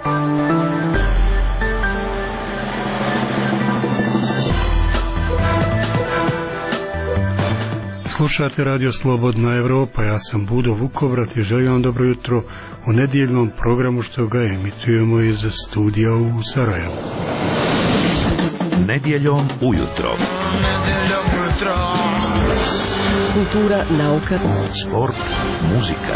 Slušate Radio Slobodna Evropa, ja sam Budo Vukovrat i želim vam dobro jutro u nedjeljnom programu što ga emitujemo iz studija u Sarajevu. Nedjeljom ujutro. Kultura, nauka, sport, muzika.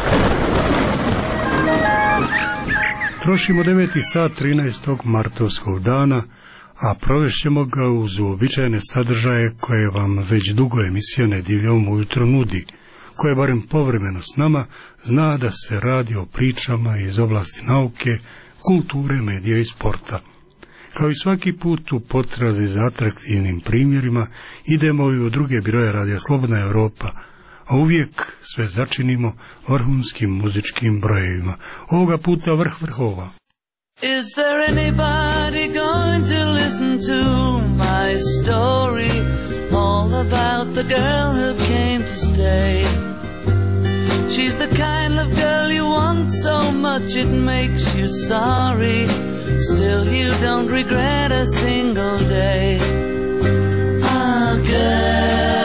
Trošimo 9. sat 13. martovskog dana, a provešćemo ga uz uobičajene sadržaje koje vam već dugo emisija Nedjeljom ujutro nudi, koje barem povremeno s nama zna da se radi o pričama iz oblasti nauke, kulture, medija i sporta. Kao i svaki put u potrazi za atraktivnim primjerima idemo i u druge biroje Radija Slobodna Evropa, a uvijek sve začinimo vrhunskim muzičkim brojevima. Ovoga puta vrh vrhova. Is there anybody going to listen to my story, all about the girl who came to stay? She's the kind of girl you want so much it makes you sorry, still you don't regret a single day. Ah, girl,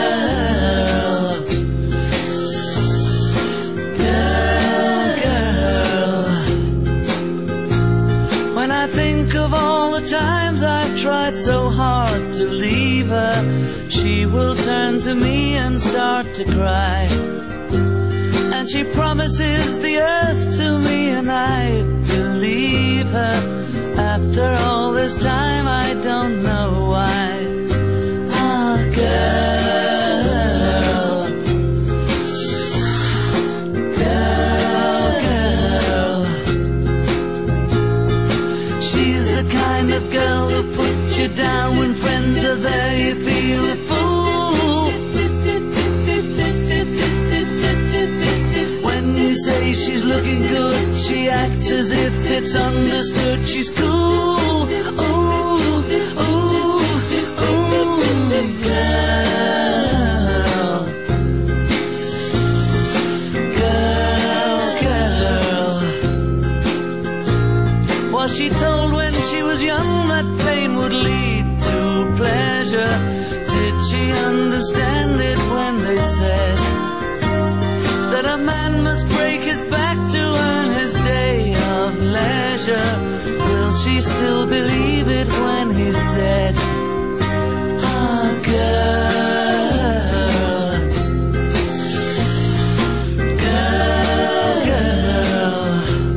when I think of all the times I've tried so hard to leave her, she will turn to me and start to cry. And she promises the earth to me and I believe her. After all this time I don't know why. Ah, girl, girl, girl. She's the kind of girl who puts you down when friends are there, you feel a fool. When you say she's looking good, she acts as if it's understood. She's cool, ooh, ooh, ooh, girl, girl, girl. Was she told when she was young that pain would lead to pleasure? Did she understand it when they said that a man must break his back to earn his day of leisure? Will she still believe it when he's dead? Ah, girl, girl, girl.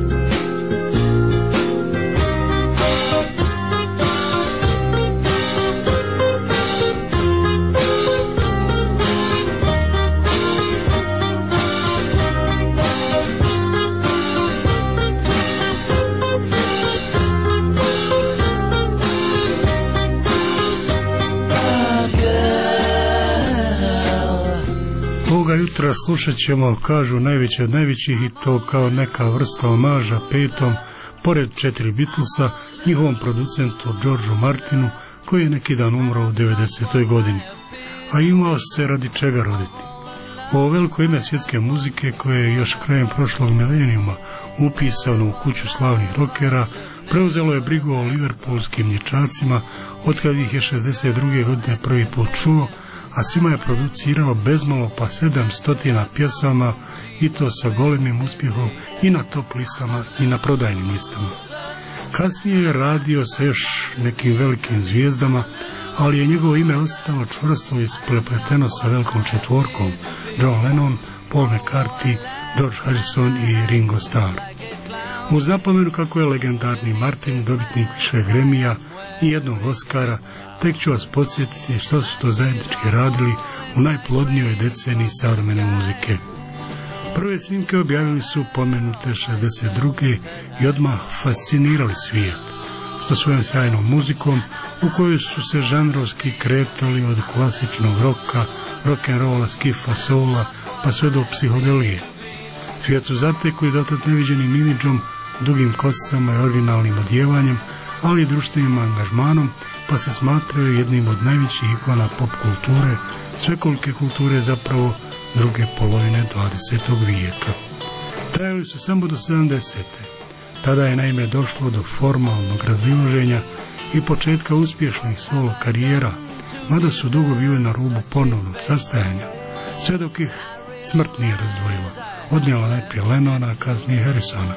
Ovoga jutra slušat ćemo, kažu, najveći od najvećih i to kao neka vrsta omaža petom, pored 4 Beatlesa, njihovom producentu Georgeu Martinu, koji je neki dan umro u 90. godini. A imao se radi čega roditi. Ovo veliko ime svjetske muzike, koje je još krajem prošlog milenijuma upisano u kuću slavnih rokera, preuzelo je brigu o liverpoolskim dječacima otkad ih je 62. godine prvi put čuo, a svima je producirao bezmalo pa 700 pjesama i to sa golemim uspjehom i na top listama i na prodajnim listama. Kasnije je radio sa još nekim velikim zvijezdama, ali je njegovo ime ostalo čvrsto isprepleteno sa velikom četvorkom: John Lennon, Paul McCartney, George Harrison i Ringo Starr. Uz napomenu kako je legendarni Martin dobitnik više Grammy-a i jednog Oscara, tek ću vas podsjetiti što su to zajednički radili u najplodnijoj deceniji savremene muzike. Prve snimke objavili su pomenute 62. i odmah fascinirali svijet sa svojom sjajnom muzikom, u kojoj su se žanrovski kretali od klasičnog roka, rock'n'rolla, skiffa, soula, pa sve do psihodelije. Svijet su zatekli dotad neviđenim imidžom, dugim kosama i originalnim odjevanjem, ali i društvenim angažmanom, pa se smatraju jednim od najvećih ikona pop kulture, svekolike kulture zapravo druge polovine 20. vijeka. Trajali su samo do 70. Tada je naime došlo do formalnog razilaženja i početka uspješnih solo karijera, mada su dugo bili na rubu ponovnog sastajanja, sve dok ih smrt nije razdvojila. Odnijela najprije Lennona, a kasnije Harrisona.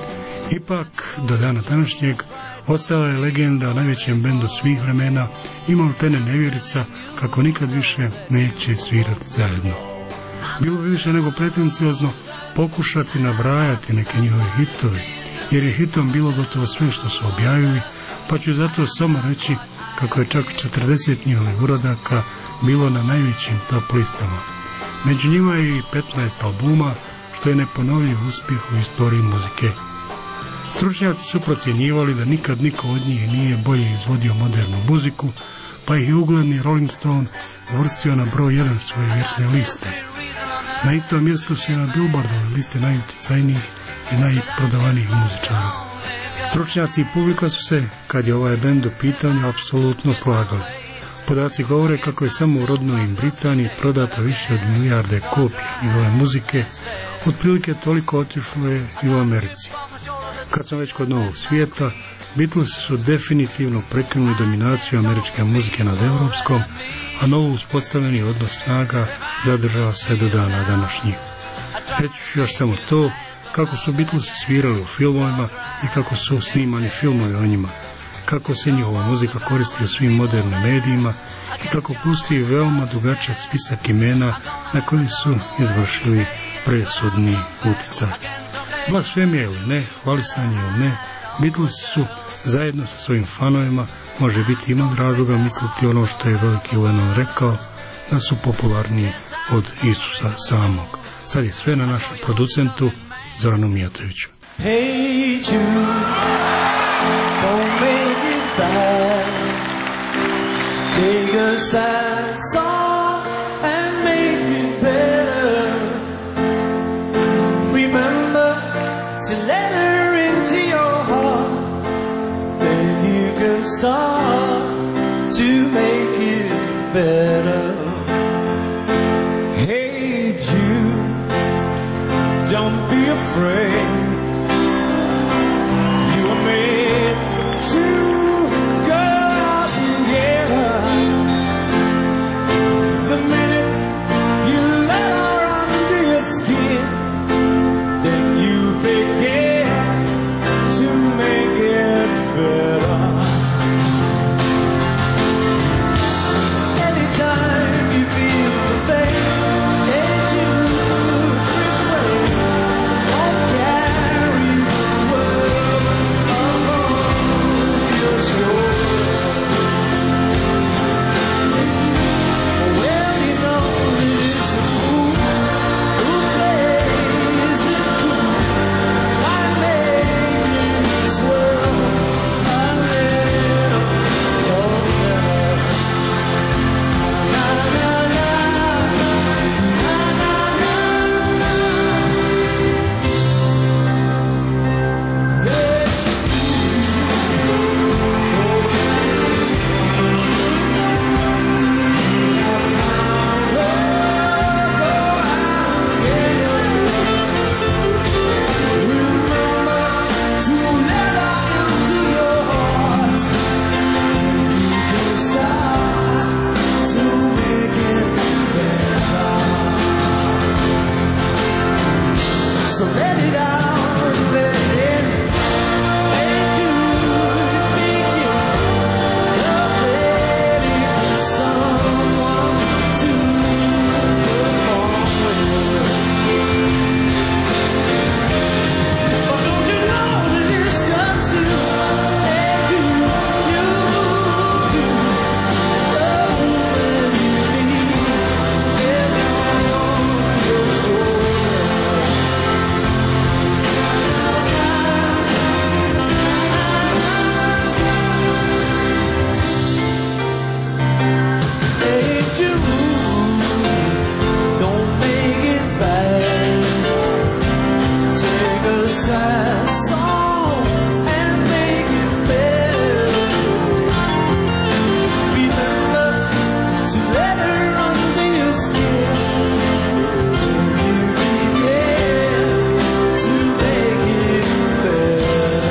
Ipak, do dana današnjeg, ostala je legenda o najvećem bendu svih vremena i maltene nevjerica kako nikad više neće svirati zajedno. Bilo bi više nego pretenciozno pokušati nabrajati neke njihove hitove, jer je hitom bilo gotovo sve što su objavili, pa ću zato samo reći kako je čak 40 njihovih uradaka bilo na najvećim top listama. Među njima je i 15 albuma, što je neponovljiv uspjeh u istoriji muzike. Stručnjaci su procjenjivali da nikad niko od njih nije bolje izvodio modernu muziku, pa ih je ugledni Rolling Stone uvrstio na broj 1 svoje vječne liste. Na istom mjestu su i na Billboardove liste najutjecajnijih i najprodavanijih muzičara. Stručnjaci i publika su se, kad je ovaj bend u pitanju, apsolutno slagali. Podaci govore kako je samo u rodnoj Britaniji prodato više od 1 milijarde kopija njegove muzike, otprilike toliko otišlo je i u Americi. Kad smo već kod novog svijeta, Beatlesi su definitivno prekinuli dominaciju američke muzike nad europskom, a novo uspostavljeni odnos snaga zadržava se do dana današnjih. Reći ću još samo to, kako su Beatlesi svirali u filmovima i kako su snimani filmovi o njima, kako se njihova muzika koristi u svim modernim medijima i kako pusti veoma dugačak spisak imena na koji su izvršili presudni utjecaj. Blasfemija ili ne, hvalisanje ili ne, Beatlesi su zajedno sa svojim fanovima, može biti imali razloga misliti ono što je veliki Lennon rekao, da su popularniji od Isusa samog. Sad je sve na našem producentu Zoranu Mijatoviću. Hey Jude, don't make it bad. Take a sad song and make it better. Remember to let her into your heart. Then you can start to make it better. Hey Jude, don't be afraid. You were made to go out and get her. The minute you let her under your skin, then you begin to make it better. Anytime you feel the pain, can't you refrain? Don't carry the world upon your shoulders. Well, you know it's a fool who plays it cool by making this world a little better. Na na na na na na na. Yes, so let it out, let it in. Hey Jude, think you're ready for someone to perform with. But don't you know that it's just you? Hey Jude, you do. The woman you need is on your shoulder. Hey Jude, don't make it bad. Take a sad song and make it better. Remember to let her under your skin. You begin to make it better.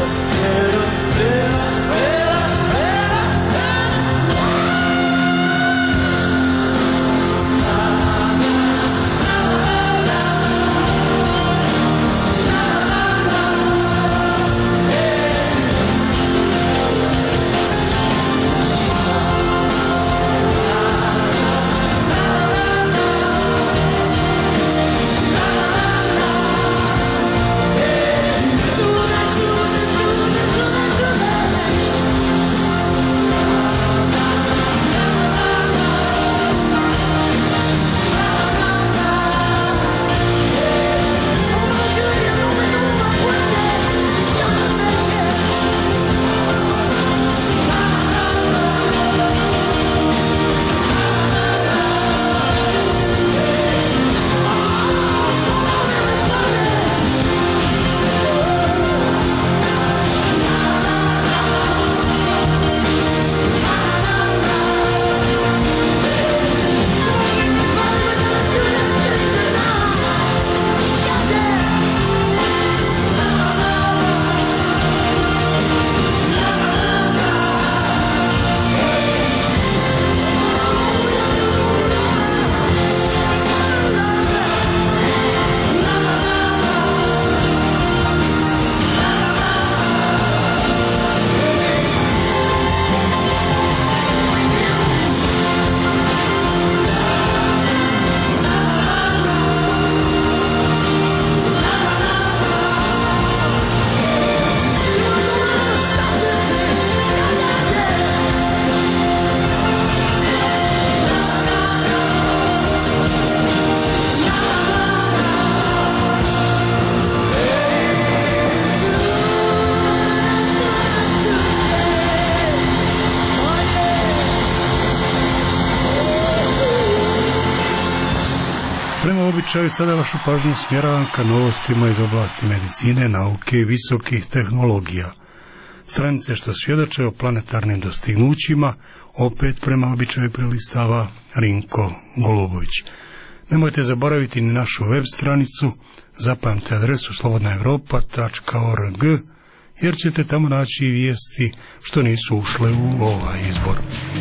običaju sada vašu pažnju smjeravam ka novostima iz oblasti medicine, nauke i visokih tehnologija. Stranice što svjedoče o planetarnim dostignućima, opet prema običaju prelistava Rinko Golubović. Nemojte zaboraviti ni našu web stranicu, zapamtite adresu slobodnaevropa.org, jer ćete tamo naći vijesti što nisu ušle u ovaj izbor.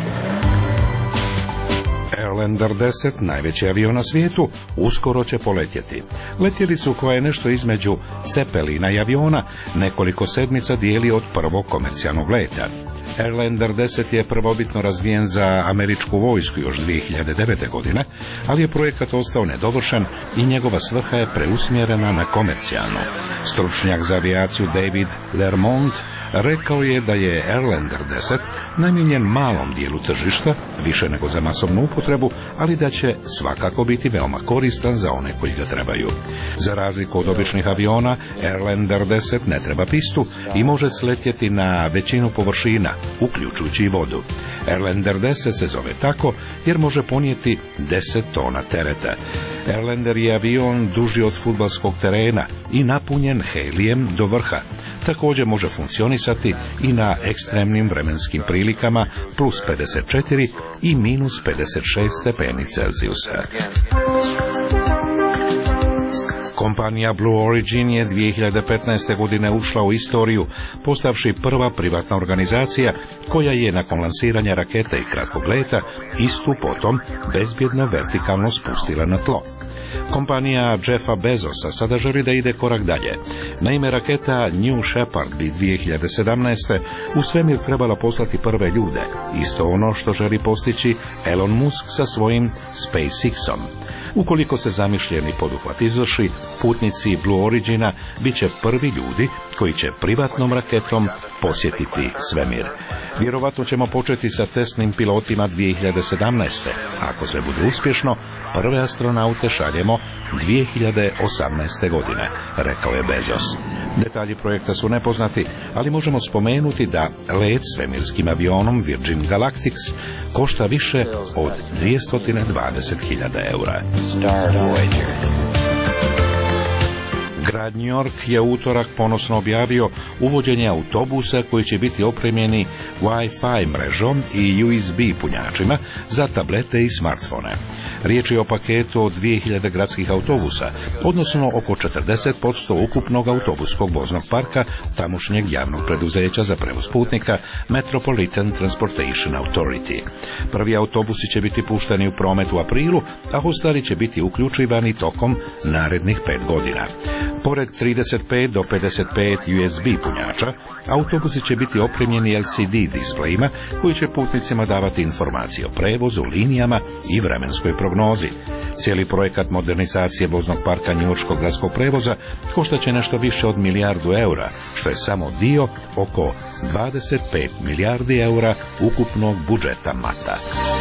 Airlander 10, najveći avion na svijetu, uskoro će poletjeti. Letjelicu koja je nešto između Cepelina i aviona nekoliko sedmica dijeli od prvog komercijalnog leta. Airlander 10 je prvobitno razvijen za američku vojsku još 2009. godine, ali je projekat ostao nedovršen i njegova svrha je preusmjerena na komercijalnu. Stručnjak za avijaciju David Lermont rekao je da je Airlander 10 namijenjen malom dijelu tržišta, više nego za masovnu upotrebu, ali da će svakako biti veoma koristan za one koji ga trebaju. Za razliku od običnih aviona, Airlander 10 ne treba pistu i može sletjeti na većinu površina, uključujući i vodu. Airlander 10 se zove tako jer može ponijeti 10 tona tereta. Airlander je avion duži od fudbalskog terena i napunjen helijem do vrha. Također može funkcionisati i na ekstremnim vremenskim prilikama plus 54 i minus 56 stepeni Celzijusa. Kompanija Blue Origin je 2015. godine ušla u istoriju, postavši prva privatna organizacija koja je nakon lansiranja rakete i kratkog leta istu potom bezbjedno vertikalno spustila na tlo. Kompanija Jeffa Bezosa sada želi da ide korak dalje. Naime, raketa New Shepard bi 2017. u svemir trebala poslati prve ljude, isto ono što želi postići Elon Musk sa svojim SpaceX-om. Ukoliko se zamišljeni poduhvat izvrši, putnici Blue Origina bit će prvi ljudi koji će privatnom raketom posjetiti svemir. Vjerovatno ćemo početi sa testnim pilotima 2017. Ako sve bude uspješno, prve astronaute šaljemo 2018. godine, rekao je Bezos. Detalji projekta su nepoznati, ali možemo spomenuti da let svemirskim avionom Virgin Galactic košta više od 220.000 eura. Grad New York je utorak ponosno objavio uvođenje autobusa koji će biti opremljeni Wi-Fi mrežom i USB punjačima za tablete i smartfone. Riječ je o paketu od 2000 gradskih autobusa, odnosno oko 40% ukupnog autobuskog voznog parka tamošnjeg javnog preduzeća za prevoz putnika Metropolitan Transportation Authority. Prvi autobusi će biti pušteni u promet u aprilu, a ostali će biti uključivani tokom narednih 5 godina. Pored 35 do 55 USB punjača, autobusi će biti opremljeni LCD displejima koji će putnicima davati informacije o prevozu, linijama i vremenskoj prognozi. Cijeli projekat modernizacije voznog parka njujorškog gradskog prevoza koštaće nešto više od milijardu eura, što je samo dio oko 25 milijardi eura ukupnog budžeta MATA.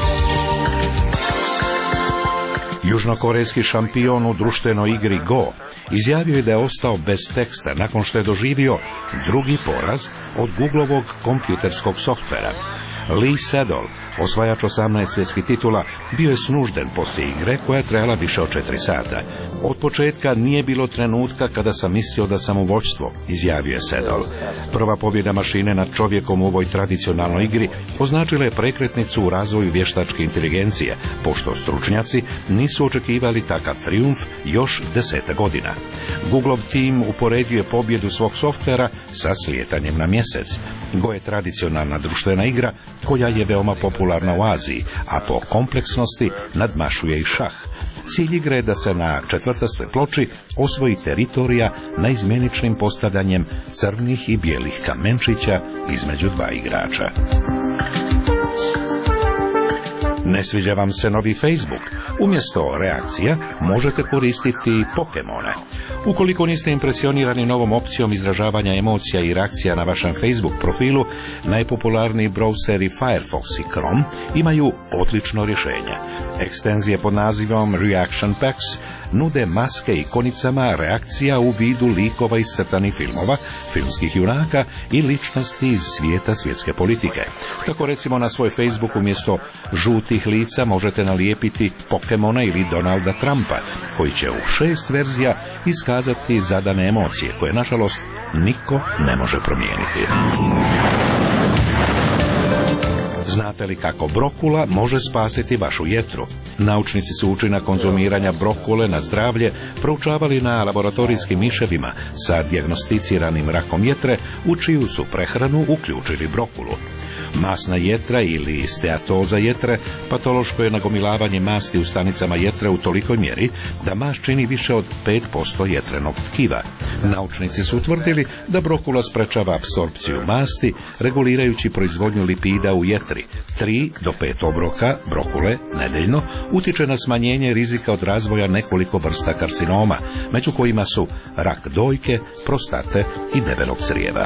Južnokorejski šampion u društvenoj igri Go izjavio je da je ostao bez teksta nakon što je doživio drugi poraz od Googlovog kompjuterskog softvera. Lee Sedol, osvajač 18 svjetskih titula, bio je snužden poslije igre koja je trajala više od 4 sata. Od početka nije bilo trenutka kada sam mislio da sam u vođstvu, izjavio je Sedol. Prva pobjeda mašine nad čovjekom u ovoj tradicionalnoj igri označila je prekretnicu u razvoju vještačke inteligencije, pošto stručnjaci nisu očekivali takav trijumf još 10 godina. Googlov tim uporedio je pobjedu svog softvera sa slijetanjem na mjesec. Go je tradicionalna društvena igra koja je veoma popularna u Aziji, a po kompleksnosti nadmašuje i šah. Cilj igre je da se na četvrtastoj ploči osvoji teritorija naizmjeničnim postavljanjem crnih i bijelih kamenčića između dva igrača. Ne sviđa vam se novi Facebook? Umjesto reakcija možete koristiti Pokemone. Ukoliko niste impresionirani novom opcijom izražavanja emocija i reakcija na vašem Facebook profilu, najpopularniji browseri Firefox i Chrome imaju odlično rješenje. Ekstenzije pod nazivom Reaction Packs nude maske ikonicama reakcija u vidu likova iz crtanih filmova, filmskih junaka i ličnosti iz svijeta svjetske politike. Tako recimo na svoj Facebook umjesto žutih lica možete nalijepiti Pokemona ili Donalda Trumpa, koji će u 6 verzija iskazati zadane emocije, koje nažalost niko ne može promijeniti. Znate li kako brokula može spasiti vašu jetru? Naučnici su učinak konzumiranja brokule na zdravlje proučavali na laboratorijskim miševima sa dijagnosticiranim rakom jetre, u čiju su prehranu uključili brokulu. Masna jetra ili steatoza jetre patološko je nagomilavanje masti u stanicama jetre u tolikoj mjeri da mast čini više od 5% jetrenog tkiva. Naučnici su utvrdili da brokula sprečava apsorpciju masti, regulirajući proizvodnju lipida u jetri. 3 do 5 obroka brokule nedeljno utiče na smanjenje rizika od razvoja nekoliko vrsta karcinoma, među kojima su rak dojke, prostate i debelog crijeva.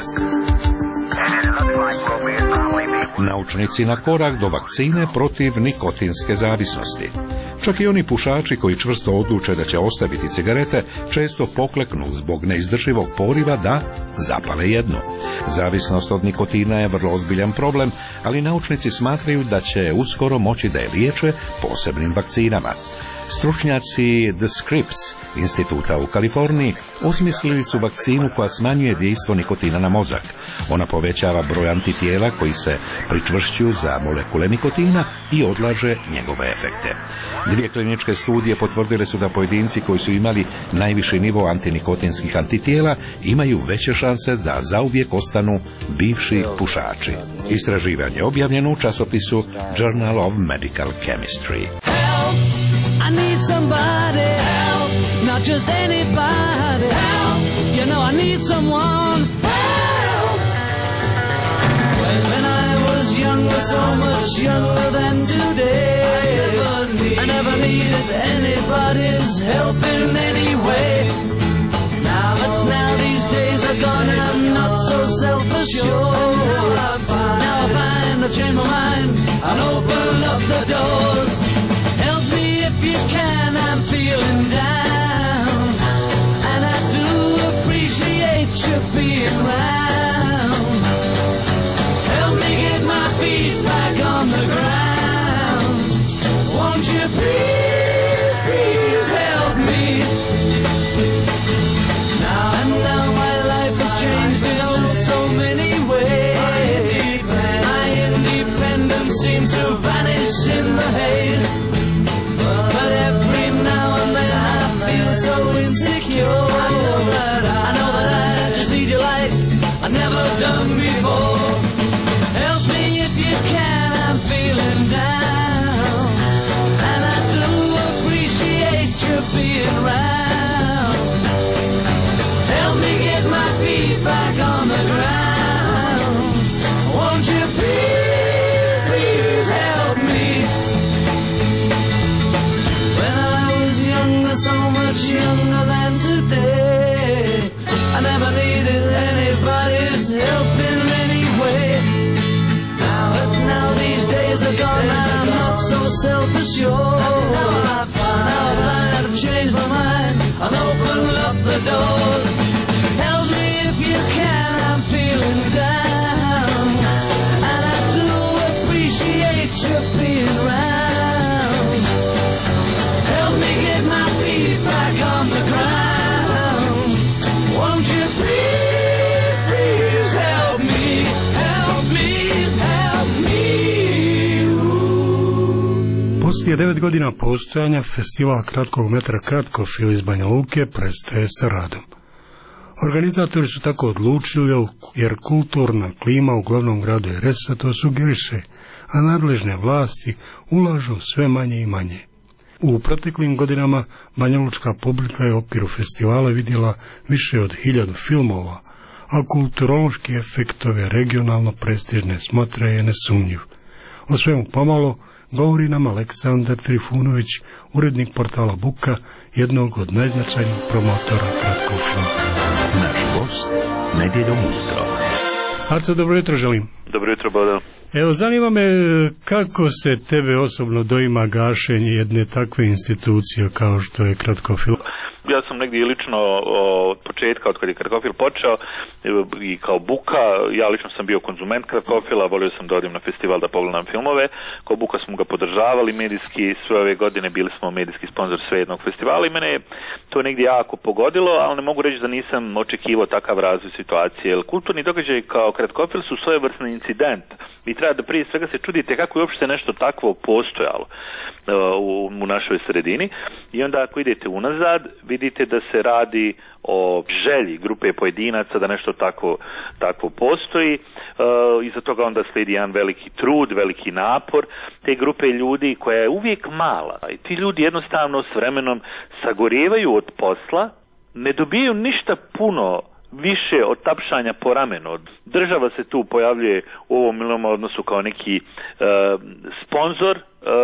Naučnici na korak do vakcine protiv nikotinske zavisnosti. Čak i oni pušači koji čvrsto odluče da će ostaviti cigarete često pokleknu zbog neizdrživog poriva da zapale jednu. Zavisnost od nikotina je vrlo ozbiljan problem, ali naučnici smatraju da će uskoro moći da je liječe posebnim vakcinama. Stručnjaci The Scripps instituta u Kaliforniji osmislili su vakcinu koja smanjuje dejstvo nikotina na mozak. Ona povećava broj antitijela koji se pričvršćuju za molekule nikotina i odlaže njegove efekte. 2 kliničke studije potvrdile su da pojedinci koji su imali najviši nivo antinikotinskih antitijela imaju veće šanse da zauvijek ostanu bivši pušači. Istraživanje je objavljeno u časopisu Journal of Medical Chemistry. I need somebody help, not just anybody help. You know I need someone help. When I was younger, so much younger than today, I never needed anybody's help in any way. Now these days are gone and I'm not so self-assured. Now I find I've changed my mind and open up the doors. Help me if you can, I'm feeling down, and I do appreciate you being round. Help me get my feet back on the ground. Won't you please, please help me? Now my life has changed in so many ways. My independence seems to vanish in the haze. But every now and then I feel so insecure. I know that I just need your light I've never done before. Help me if you can, I'm feeling down, and I do appreciate you being around. Help me get my feet back on the ground. Won't you please, please help me? So much younger than today, I never needed anybody's help in any way. Now these days are gone and I'm not so self-assured. Now I've learned to change my mind and open up the doors. Help me if you can, I'm feeling down, and I do appreciate you being around. Help me get my feet back on the ground. Won't you please, please help me, help me, help me. Poslije 9 godina postojanja festival kratkog metra Kratkofil iz Banja Luke prestaje sa radom. Organizatori su tako odlučili jer kulturna klima u glavnom gradu RS to sugeriše, a nadležne vlasti ulažu sve manje i manje. U proteklim godinama banjalučka publika je u okviru festivala vidjela više od 1000 filmova, a kulturološki efekt ove regionalno prestižne smotre je nesumnjiv. O svemu pomalo govori nam Aleksandar Trifunović, urednik portala Buka, jednog od najznačajnijih promotora kratkog filma. Naš gost nedjeljom ujutro. Aco, dobro jutro želim. Dobro jutro, Bodan. Evo, zanima me kako se tebe osobno doima gašenje jedne takve institucije kao što je Kratkofil? Ja sam negdje lično od početka, od kad je Kratkofil počeo i kao Buka, ja lično sam bio konzument Kratkofila, volio sam da odim na festival da pogledam filmove, kao Buka smo ga podržavali medijski, sve ove godine bili smo medijski sponsor svejednog festivala i mene je to negdje jako pogodilo, ali ne mogu reći da nisam očekivao takav razvoj situacije, jer kulturni događaj kao Kratkofil su svojevrsni incident i treba da prije svega se čudite kako je uopšte nešto takvo postojalo u našoj sredini i onda ako idete unazad vidite da se radi o želji grupe pojedinaca da nešto takvo postoji. Iza toga onda slijedi jedan veliki trud, veliki napor te grupe ljudi koja je uvijek mala i ti ljudi jednostavno s vremenom sagorijevaju od posla, ne dobijaju ništa puno više od tapšanja po ramenu. Država se tu pojavljuje u ovom milom odnosu kao neki sponzor,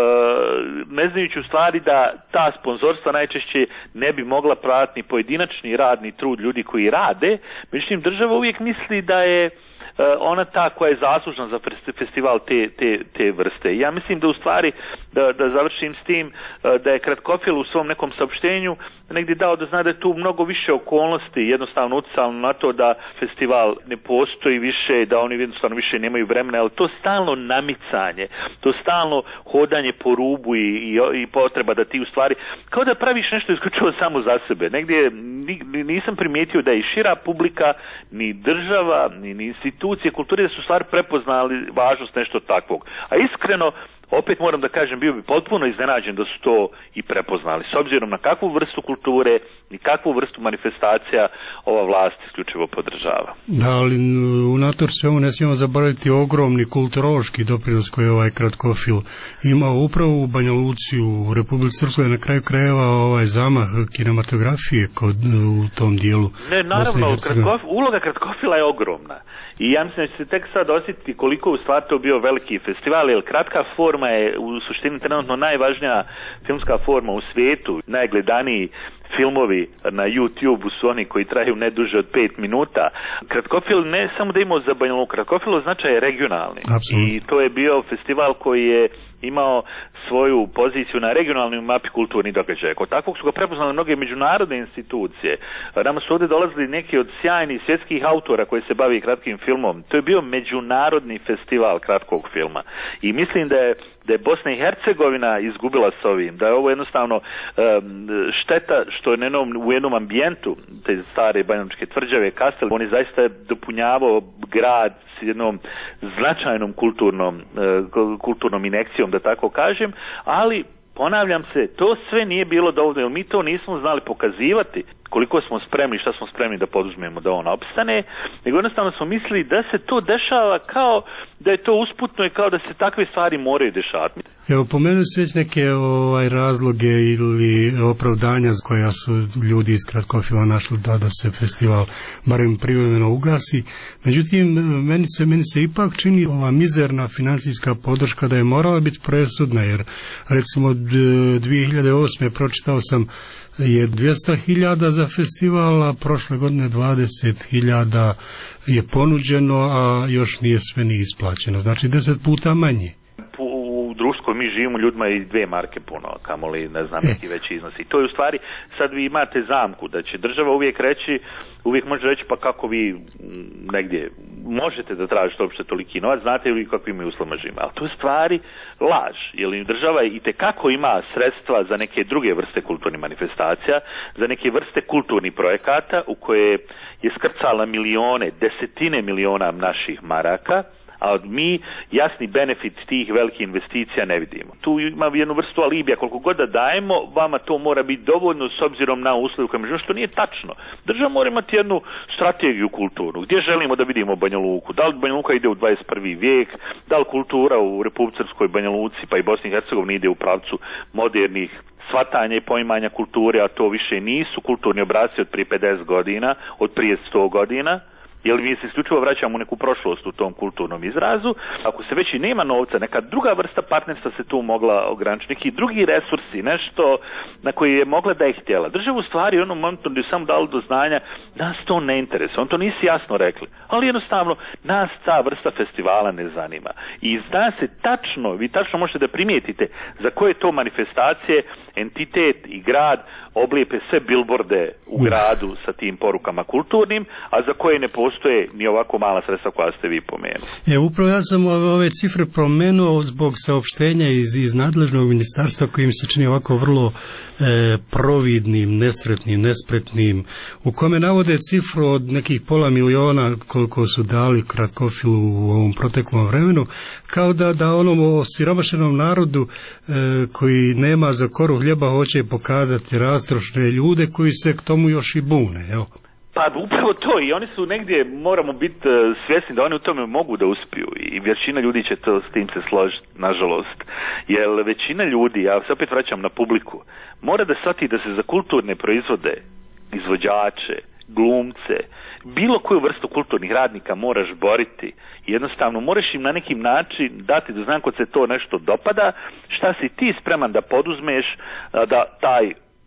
ne znajući u stvari da ta sponzorstva najčešće ne bi mogla pratiti pojedinačni radni trud ljudi koji rade, međutim država uvijek misli da je ona ta koja je zaslužna za festival te vrste. Ja mislim da u stvari, da završim s tim, da je Kratkofil u svom nekom saopštenju negdje dao da zna da je tu mnogo više okolnosti jednostavno utjecalo na to da festival ne postoji više, da oni jednostavno više nemaju vremena, ali to stalno namicanje, to stalno hodanje po rubu i potreba da ti u stvari, kao da praviš nešto isključivo samo za sebe. Negdje nisam primijetio da je i šira publika, ni država, ni institucije kulture da su stvari prepoznali važnost nešto takvog. A iskreno, opet moram da kažem, bio bi potpuno iznenađen da su to i prepoznali. S obzirom na kakvu vrstu kulture i kakvu vrstu manifestacija ova vlast isključivo podržava. Da, ali unator svemu ne smijemo zaboraviti ogromni kulturološki doprinos koji je ovaj Kratkofil imao upravo u Banja Luci, u Republici Srpskoj, na kraju krajeva ovaj zamah kinematografije u tom dijelu. Ne, naravno, uloga Kratkofila je ogromna. I ja mislim da će se tek sad osjetiti koliko u stvari to bio veliki festival, jer kratka forma je u suštini trenutno najvažnija filmska forma u svijetu. Najgledaniji filmovi na YouTube su oni koji traju ne duže od 5 minuta. Kratkofil ne samo da imao za Banja Luku, Kratkofil značaj je regionalni. Absolutno. I to je bio festival koji je imao svoju poziciju na regionalnoj mapi kulturnih događaja. Kod takvog su ga prepoznali mnoge međunarodne institucije. Nama su ovdje dolazili neki od sjajnih svjetskih autora koji se bavi kratkim filmom. To je bio međunarodni festival kratkog filma. I mislim da je Bosna i Hercegovina izgubila s ovim, da je ovo jednostavno šteta što je u jednom ambijentu te stare banjalučke tvrđave Kastel, on je zaista dopunjavao grad s jednom značajnom kulturnom injekcijom, da tako kažem, ali ponavljam se, to sve nije bilo dovoljno, jer mi to nismo znali pokazivati koliko smo spremni, šta smo spremni da poduzmemo da on opstane, nego jednostavno smo mislili da se to dešava kao da je to usputno i kao da se takve stvari moraju dešavati. Evo, pomenuli su već neke razloge ili opravdanja koja su ljudi iz Kratkofila našli da se festival barem privremeno ugasi. Međutim, meni se ipak čini ova mizerna financijska podrška da je morala biti presudna, jer recimo 2008. pročitao sam je 200.000 za festival, a prošle godine 20.000 je ponuđeno, a još nije sve ni isplaćeno. Znači 10 puta manje. U društvu mi živimo ljudima i 2 marke puno, kamoli ne znam neki veći iznos. I to je u stvari, sad vi imate zamku da će država uvijek može reći pa kako vi negdje možete da tražite uopšte toliki novac, znate li kakvim uslovima živimo. Ali to je stvari laž, jer država itekako ima sredstva za neke druge vrste kulturnih manifestacija, za neke vrste kulturnih projekata u koje je skrcala milione, desetine miliona naših maraka, a mi jasni benefit tih velikih investicija ne vidimo. Tu ima jednu vrstu alibija, koliko god da dajemo, vama to mora biti dovoljno s obzirom na uslugu koje međutim, što nije tačno. Država mora imati jednu strategiju kulturnu. Gdje želimo da vidimo Banja Luku? Da li Banja Luka ide u 21. vijek? Da li kultura u Republici Srpskoj, Banja Luci pa i Bosni i Hercegovini ide u pravcu modernih shvatanja i poimanja kulture, a to više nisu kulturni obrasci od prije 50 godina, od prije 100 godina, jer mi se isključivo vraćamo u neku prošlost u tom kulturnom izrazu. Ako se već i nema novca, neka druga vrsta partnerstva se tu mogla ograničiti, neki drugi resursi, nešto na koji je mogla da je htjela. Država u stvari u onom momentu je samo dala do znanja, nas to ne interesuje, on to nisi jasno rekli, ali jednostavno nas ta vrsta festivala ne zanima. I zna se tačno, vi tačno možete da primijetite za koje to manifestacije entitet i grad oblijepe sve bilborde u gradu sa tim porukama kulturnim, a za koje ne postoje ni ovako mala sredstva koja ste vi pomenuli. Upravo ja sam ove cifre promenuo zbog saopštenja iz nadležnog ministarstva koji mi se čini ovako vrlo providnim, nesretnim, nespretnim, u kome navode cifru od nekih 500.000 koliko su dali Kratkofilu u ovom proteklom vremenu, kao da onom osiromašenom narodu koji nema za koru hljeba hoće pokazati rastrošne ljude koji se k tomu još i bune, evo. Pa upravo to, i oni su negdje, moramo biti svjesni da oni u tome mogu da uspiju i većina ljudi će to s tim se složiti, nažalost. Jer većina ljudi, ja se opet vraćam na publiku, mora da shvati da se za kulturne proizvode, izvođače, glumce, bilo koju vrstu kulturnih radnika moraš boriti. Jednostavno moraš im na neki način dati da znam kod se to nešto dopada, šta si ti spreman da poduzmeš da taj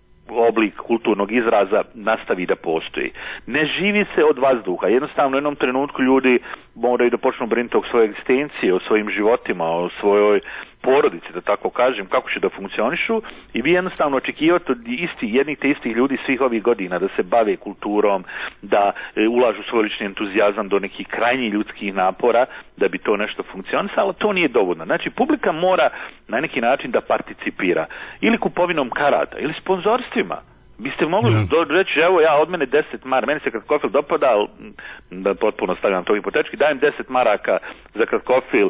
oblik kulturnog izraza nastavi da postoji. Ne živi se od vazduha. Jednostavno u jednom trenutku ljudi moraju da počnu brinuti o svojoj egzistenciji, o svojim životima, o svojoj porodici, da tako kažem, kako će da funkcionišu, i vi jednostavno očekivate od jednih te istih ljudi svih ovih godina da se bave kulturom, da ulažu svoj lični entuzijazam do nekih krajnjih ljudskih napora da bi to nešto funkcionisalo, to nije dovoljno. Znači, publika mora na neki način da participira ili kupovinom karata ili sponzorstvima. Biste mogli reći, evo ja od mene 10 maraka, meni se Kratkofil dopada, da potpuno stavljam to hipotetički, dajem 10 maraka za Kratkofil,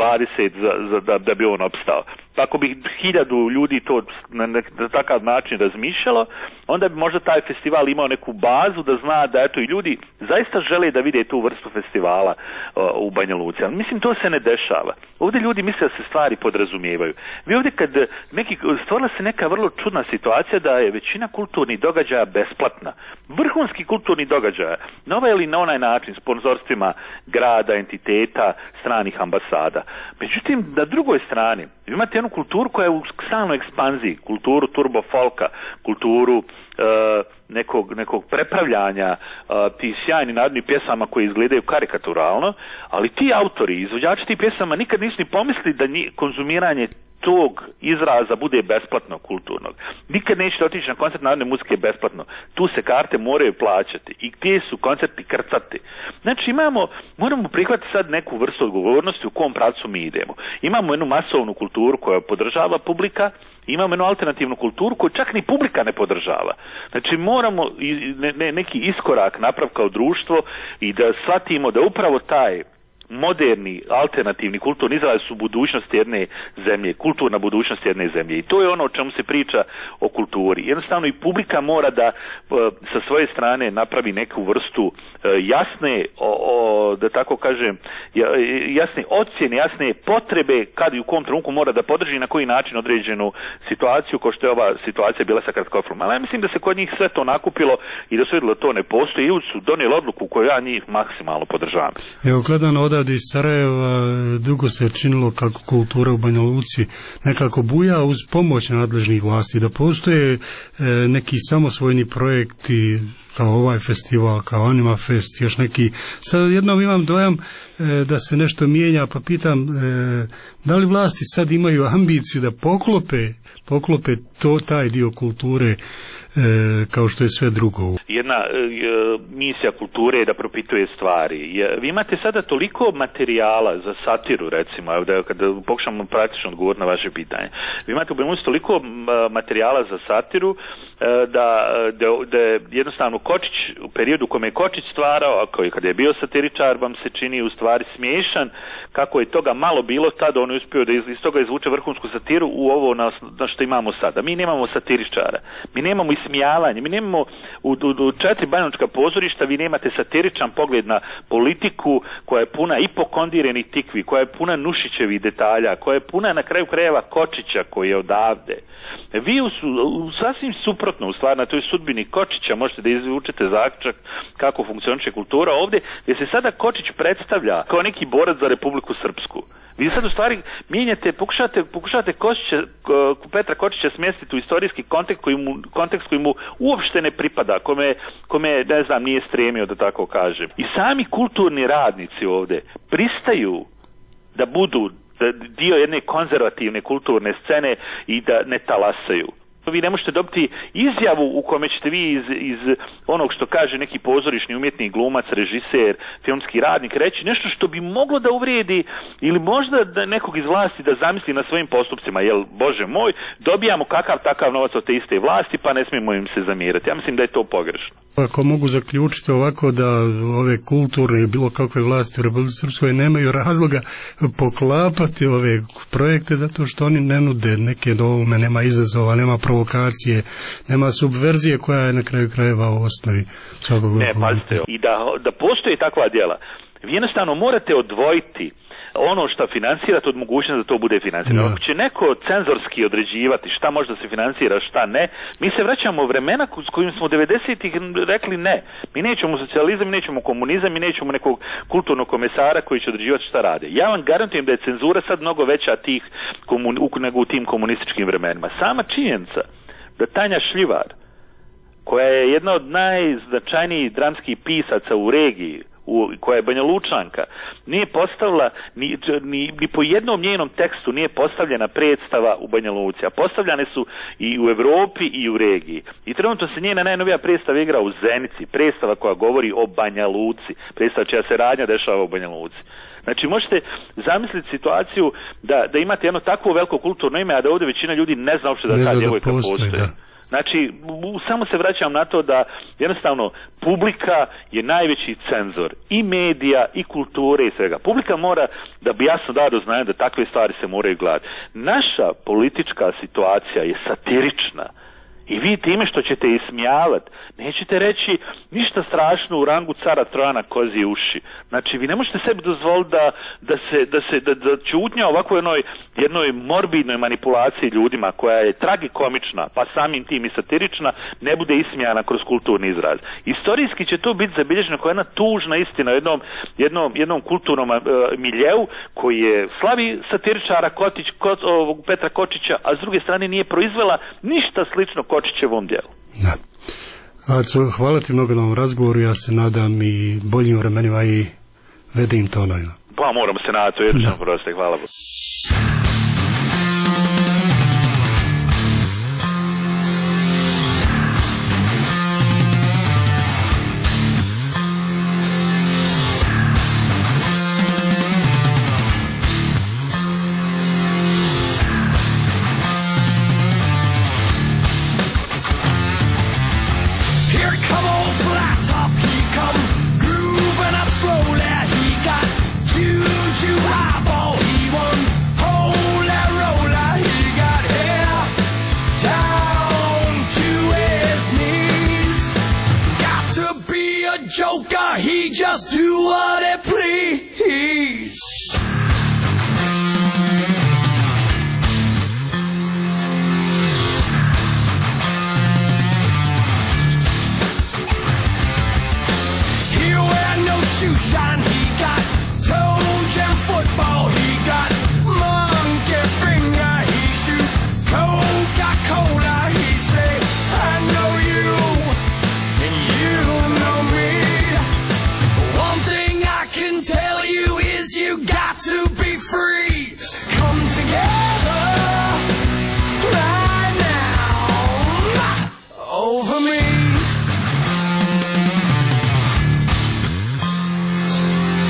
20 da bi on opstao. Ako bi 1000 ljudi to na takav način razmišljalo, onda bi možda taj festival imao neku bazu da zna da eto i ljudi zaista žele da vide tu vrstu festivala u Banja Luci. Ali mislim, to se ne dešava. Ovdje ljudi misle da se stvari podrazumijevaju. Vi ovdje stvorila se neka vrlo čudna situacija da je većina kulturnih događaja besplatna. Vrhunski kulturni događaja, na ovaj ili na onaj način, sponzorstvima grada, entiteta, stranih ambasada. Međutim, na drugoj strani, vi imate jednu kulturu koja je u stalnoj ekspanziji, kulturu turbo folka, kulturu nekog prepravljanja tih sjajnih narodnih pjesama koje izgledaju karikaturalno, ali ti autori, izvođači tih pjesama nikad nisu ni pomislili da konzumiranje tog izraza bude besplatno kulturnog. Nikad nećete otići na koncert narodne muzike besplatno. Tu se karte moraju plaćati i gdje su koncerti krcati. Znači moramo prihvatiti sad neku vrstu odgovornosti u kom pravcu mi idemo. Imamo jednu masovnu kulturu koja podržava publika, imamo jednu alternativnu kulturu koju čak ni publika ne podržava. Znači moramo neki iskorak napraviti kao društvo i da shvatimo da upravo taj moderni, alternativni kulturni izraz su budućnost jedne zemlje, kulturna budućnost jedne zemlje. I to je ono o čemu se priča o kulturi. Jednostavno i publika mora da sa svoje strane napravi neku vrstu jasne, da tako kažem, jasne ocjene, jasne potrebe kad i u kom trenutku mora da podrži na koji način određenu situaciju, kao što je ova situacija bila sa Kratkofilom. Ali ja mislim da se kod njih sve to nakupilo i da su vidjeli da to ne postoji i su donijeli odluku koju ja njih maksimalno podržavam. Evo, gledano odavde iz Sarajeva, dugo se činilo kako kultura u Banja Luci nekako buja uz pomoć nadležnih vlasti, da postoje neki samosvojni projekti kao ovaj festival, kao Anima Fest, još neki. Sad jednom imam dojam da se nešto mijenja, pa pitam da li vlasti sad imaju ambiciju da poklope taj dio kulture kao što je sve drugo. Jedna misija kulture je da propituje stvari. Vi imate sada toliko materijala za satiru, recimo, kada pokušamo praktično odgovoriti na vaše pitanje. Vi imate toliko materijala za satiru da jednostavno Kočić, u periodu u kome je Kočić stvarao, a kada je bio satiričar, vam se čini u stvari smiješan, kako je toga malo bilo tada, on je uspio da iz toga izvuče vrhunsku satiru u ovo na što imamo sada. Mi nemamo satiričara, mi nemamo ismijavanje, mi nemamo u 4 banjalučka pozorišta, vi nemate satiričan pogled na politiku koja je puna hipokondirenih tikvi, koja je puna Nušićevih detalja, koja je puna na kraju krajeva Kočića koji je odavde. Vi sasvim suprotno u stvari na toj sudbini Kočića možete da izvučete zaključak kako funkcioniše kultura ovdje, gdje se sada Kočić predstavlja kao neki borac za Republiku Srpsku. Vi sad u stvari mijenjate, pokušate Petra Kočića smjestiti u istorijski kontekst koji mu uopšte ne pripada, kome ne znam, nije stremio, da tako kažem. I sami kulturni radnici ovdje pristaju da budu dio jedne konzervativne kulturne scene i da ne talasaju. Vi ne možete dobiti izjavu u kome ćete vi iz onog što kaže neki pozorišni umjetnik, glumac, režiser, filmski radnik reći nešto što bi moglo da uvrijedi ili možda da nekog iz vlasti da zamisli na svojim postupcima, jer Bože moj, dobijamo kakav takav novac od te iste vlasti pa ne smijemo im se zamirati. Ja mislim da je to pogrešno. Ako mogu zaključiti ovako da ove kulturne i bilo kakve vlasti u Republici Srpskoj nemaju razloga poklapati ove projekte zato što oni ne nude neke novome, nema izazova, nema provokacije, nema subverzije koja je na kraju krajeva u osnovi svakog. Ne, pazite, i da postoji takva djela, vi jednostavno morate odvojiti ono što financirate od mogućnosti da to bude financirano. Ako će neko cenzorski određivati šta može da se financira, šta ne, mi se vraćamo u vremena s kojim smo 90-ih rekli ne. Mi nećemo socijalizam, mi nećemo komunizam, mi nećemo nekog kulturnog komesara koji će određivati šta rade. Ja vam garantujem da je cenzura sad mnogo veća nego u tim komunističkim vremenima. Sama činjenica da Tanja Šljivar, koja je jedna od najznačajnijih dramskih pisaca u regiji, koja je Banja Lučanka, nije postavila ni po jednom njenom tekstu nije postavljena predstava u Banja Luci, a postavljane su i u Europi i u regiji. I trenutno se njena najnovija predstava igra u Zenici, predstava koja govori o Banja Luci, predstava čija se radnja dešava u Banja Luci. Znači možete zamisliti situaciju da imate jedno takvo veliko kulturno ime, a da ovdje većina ljudi ne zna uopšte da ta djevojka postoji. Znači, samo se vraćam na to da jednostavno publika je najveći cenzor i medija i kulture i svega. Publika mora da bi jasno dao do znanja da takve stvari se moraju gledati. Naša politička situacija je satirična. I vi time što ćete ismijavati, nećete reći ništa strašno u rangu cara Trojana kozije uši. Znači, vi ne možete sebi dozvoliti da čutnja ovako jednoj morbidnoj manipulaciji ljudima koja je tragikomična, pa samim tim i satirična, ne bude ismijana kroz kulturni izraz. Istorijski će to biti zabilježeno kao jedna tužna istina jednom kulturnom miljeu koji je slavi satiričara Petra Kočića, a s druge strane nije proizvela ništa slično Kočićevom djelu. Da. Aco, hvala ti mnogo na ovom razgovoru, ja se nadam i boljim vremenima i vedim tonovima. Pa moramo se nadati, to je jednostavno proste, hvala. Joker, he just do what he please. He wear no shoe shine, he got toe jam football, he got monkey finger, he shoot Coca-Cola, he say, I know you, and you know me. One thing I can tell you is you got to be free. Come together right now over me.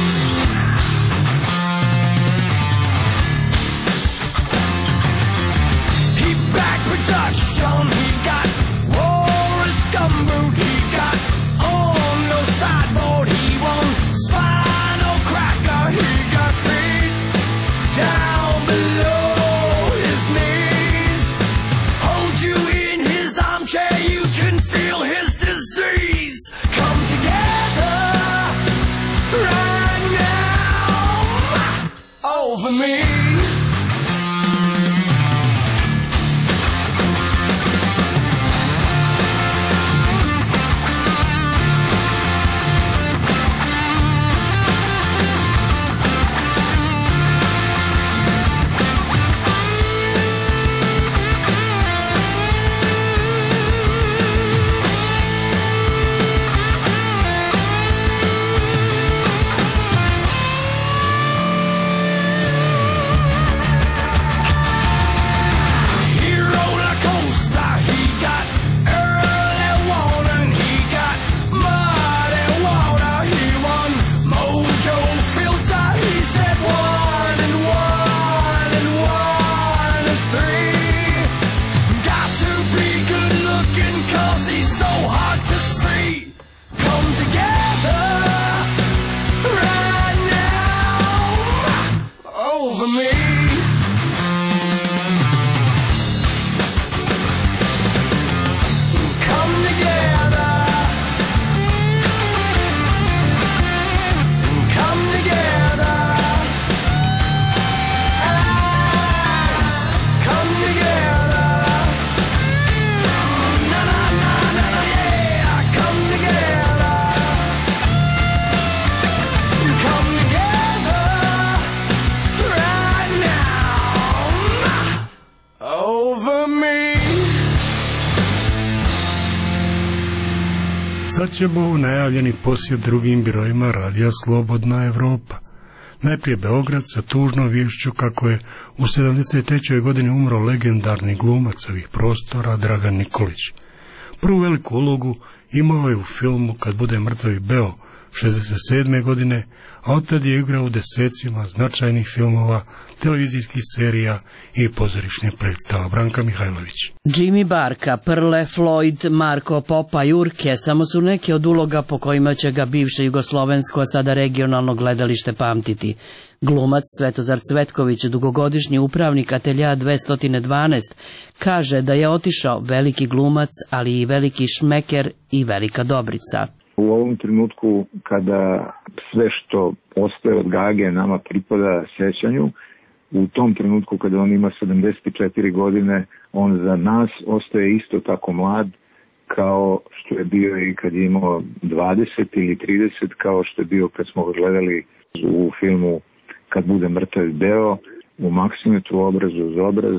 Sad ćemo najavljeni posjet drugim birojima radija Slobodna Evropa. Najprije Beograd sa tužnom viješću kako je u 73. godini umro legendarni glumac ovih prostora Dragan Nikolić. Prvu veliku ulogu imao je u filmu Kad bude mrtav i beo 67. godine, a otad je igrao u desecima značajnih filmova, televizijskih serija i pozorišnih predstava. Branka Mihajlović. Jimmy Barka, Prle, Floyd, Marko Popa, Jurke samo su neke od uloga po kojima će ga bivše jugoslovensko, a sada regionalno gledalište pamtiti. Glumac Svetozar Cvetković, dugogodišnji upravnik atelja 212, kaže da je otišao veliki glumac, ali i veliki šmeker i velika dobrica. U ovom trenutku kada sve što ostaje od Gage nama pripada sećanju, u tom trenutku kada on ima 74 godine, on za nas ostaje isto tako mlad kao što je bio i kad je imao 20 ili 30, kao što je bio kad smo ga gledali u filmu Kad bude mrtav i beo, u Maksimitu obrazu uz obraz.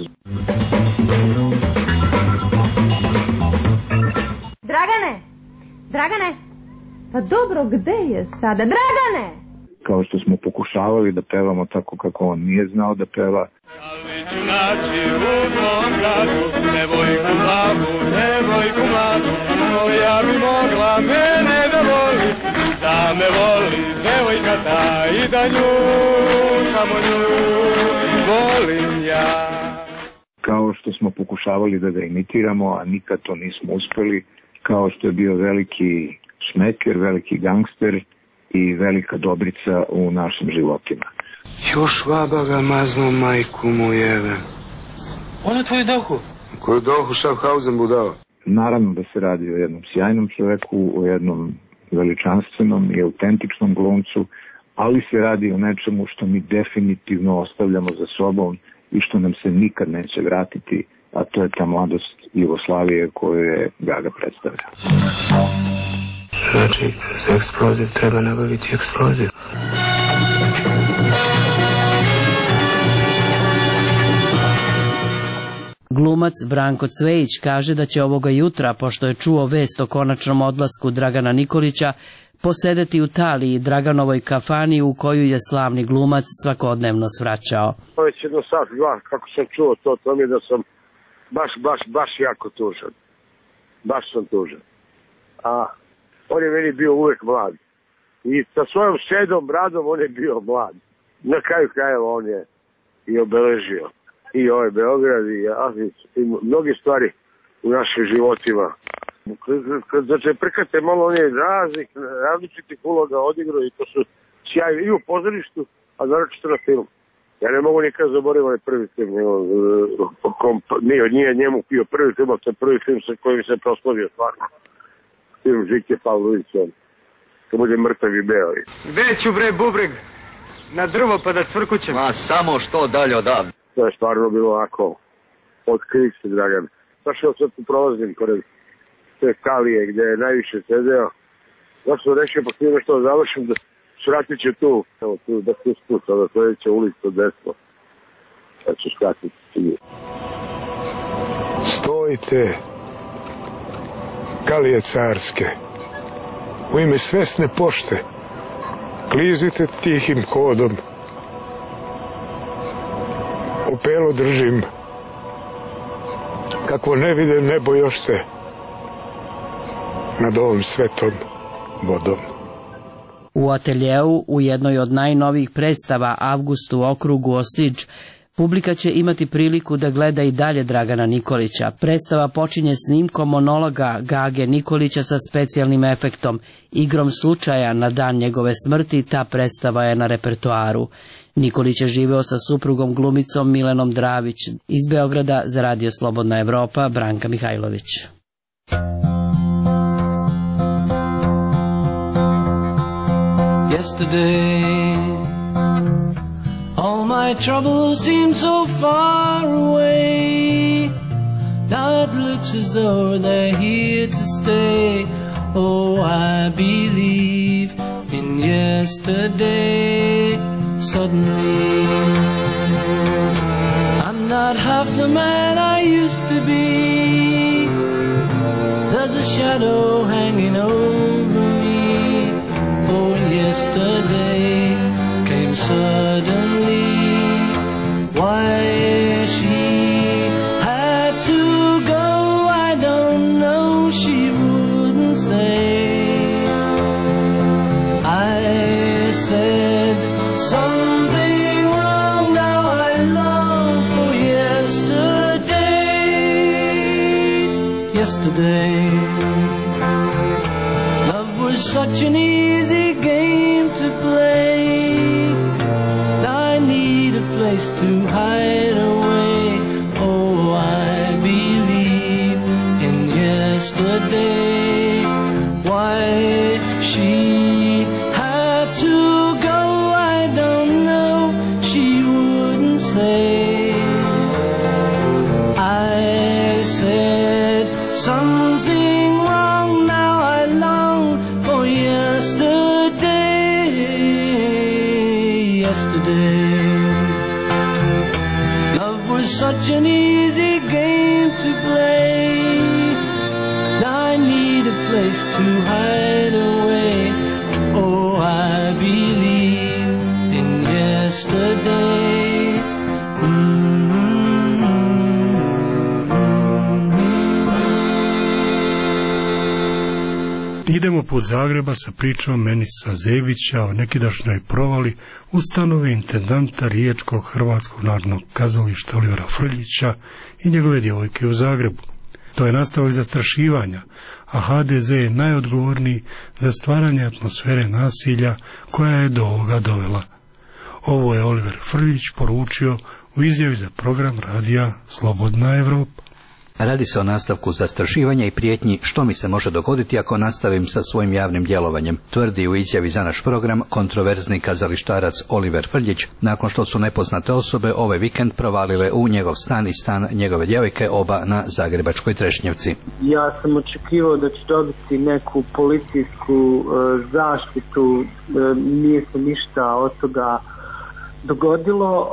Dragane, pa dobro, gde je sada? Dragane! Kao što smo pokušavali da pevamo tako kako on nije znao da peva. Ja bi mogla mene da voli, da me voli devojka ta i da nju, samo nju, volim ja. Kao što smo pokušavali da ga imitiramo, a nikad to nismo uspeli, kao što je bio veliki šmeker, veliki gangster i velika dobrica u našim životima. Još vaba ga mazno majku mu jeve. Ono tvoju dohu? Koju dohu Schaffhausen budala? Naravno da se radi o jednom sjajnom čoveku, o jednom veličanstvenom i autentičnom glumcu, ali se radi o nečemu što mi definitivno ostavljamo za sobom i što nam se nikad neće vratiti, a to je ta mladost Jugoslavije koju je Gaga predstavlja. Znači, za eksploziv treba nabaviti eksploziv. Glumac Branko Cvejić kaže da će ovoga jutra, pošto je čuo vest o konačnom odlasku Dragana Nikolića, posedeti u Italiji Draganovoj kafani u koju je slavni glumac svakodnevno svraćao. To je jedno sat, dva, kako sam čuo to mi je da sam baš jako tužan. Baš sam tužan. A on je meni bio uvek mlad. I sa svojom šedom, bradom, on je bio mlad. Na kraju krajeva on je i obeležio i ovaj Beograd i Azic i mnoge stvari u našim životima. Znači, prkate malo, on je različitih uloga odigrao i to su sjajni i u pozorištu, a naročito na film. Ja ne mogu nikad zaboraviti onaj prvi film, nije njemu bio prvi film, ali to je prvi film sa kojim se proslavio stvarno. Film Žike Pavlovića, Kad bude mrtav i beo. Gde ću bre bubreg? Na drvo pa da cvrkućem. Ma samo što dalje odavde. To je stvarno bilo ovako otkrik se, Dragan. Znaš, ja sad tu prolazim pored te kalije gde je najviše sedeo. Znaš, sam rešio, pa htio nešto da završim, da skratit ću tu. Evo tu, da tu spuca, da sledeća ulica desno. Sad ću skratiti tu. Stojite, kalije carske, u ime svesne pošte, klizite tihim hodom. Opelo držim, kakvo ne vide nebo još te nad ovom svetom vodom. U ateljeu, u jednoj od najnovijih predstava Avgust u okrugu Osiđ, publika će imati priliku da gleda i dalje Dragana Nikolića. Predstava počinje snimkom monologa Gage Nikolića sa specijalnim efektom. Igrom slučaja na dan njegove smrti ta predstava je na repertoaru. Nikolić je živeo sa suprugom glumicom Milenom Dravić. Iz Beograda za Radio Slobodna Evropa, Branka Mihajlović. Yesterday, all my troubles seem so far away. Now it looks as though they're here to stay. Oh, I believe in yesterday. Suddenly, I'm not half the man I used to be. There's a shadow hanging over yesterday came suddenly. Why she had to go, I don't know, she wouldn't say. I said something wrong, now I long for yesterday. Yesterday, love was such an easy game to play. Now I need a place to hide away. Oh, I believe in yesterday. Why she had to go, I don't know, she wouldn't say. I said something wrong, now I long for yesterday. Yesterday, love was such an easy game to play. Now I need a place to hide away. Oh, I believe in yesterday. Idemo put Zagreba sa pričom Menisa Zebića o nekidašnjoj provali ustanove intendanta Riječkog Hrvatskog narodnog kazališta Olivera Frljića i njegove djevojke u Zagrebu. To je nastavak zastrašivanja, a HDZ je najodgovorniji za stvaranje atmosfere nasilja koja je do ovoga dovela. Ovo je Oliver Frljić poručio u izjavi za program radija Slobodna Evropa. Radi se o nastavku zastrašivanja i prijetnji što mi se može dogoditi ako nastavim sa svojim javnim djelovanjem, tvrdi u izjavi za naš program kontroverzni kazalištarac Oliver Frljić, nakon što su nepoznate osobe ovaj vikend provalile u njegov stan i stan njegove djevojke, oba na zagrebačkoj Trešnjevci. Ja sam očekivao da ću dobiti neku policijsku zaštitu, nije se ništa od toga dogodilo,